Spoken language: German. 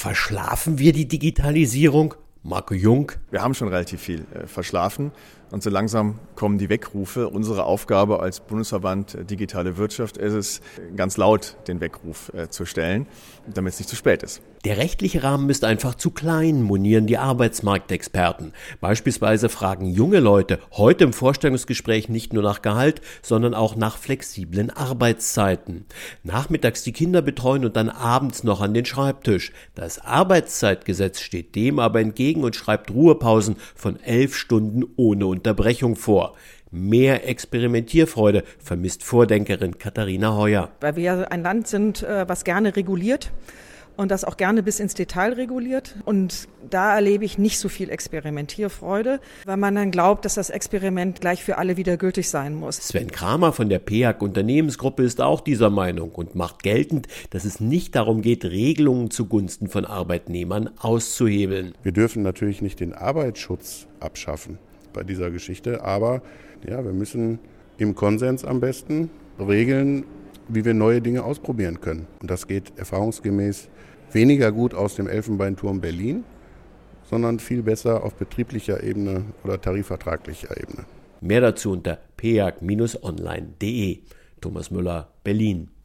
Verschlafen wir die Digitalisierung? Marco Jung. Wir haben schon relativ viel verschlafen und so langsam kommen die Weckrufe. Unsere Aufgabe als Bundesverband Digitale Wirtschaft ist es, ganz laut den Weckruf zu stellen, damit es nicht zu spät ist. Der rechtliche Rahmen ist einfach zu klein, monieren die Arbeitsmarktexperten. Beispielsweise fragen junge Leute heute im Vorstellungsgespräch nicht nur nach Gehalt, sondern auch nach flexiblen Arbeitszeiten. Nachmittags die Kinder betreuen und dann abends noch an den Schreibtisch. Das Arbeitszeitgesetz steht dem aber entgegen und schreibt Ruhepausen von 11 Stunden ohne Unterbrechung vor. Mehr Experimentierfreude vermisst Vordenkerin Katharina Heuer. Weil wir ja ein Land sind, was gerne reguliert und das auch gerne bis ins Detail reguliert. Und da erlebe ich nicht so viel Experimentierfreude, weil man dann glaubt, dass das Experiment gleich für alle wieder gültig sein muss. Sven Kramer von der PEAG Unternehmensgruppe ist auch dieser Meinung und macht geltend, dass es nicht darum geht, Regelungen zugunsten von Arbeitnehmern auszuhebeln. Wir dürfen natürlich nicht den Arbeitsschutz abschaffen bei dieser Geschichte, aber ja, wir müssen im Konsens am besten regeln, wie wir neue Dinge ausprobieren können. Und das geht erfahrungsgemäß weniger gut aus dem Elfenbeinturm Berlin, sondern viel besser auf betrieblicher Ebene oder tarifvertraglicher Ebene. Mehr dazu unter peag-online.de. Thomas Müller, Berlin.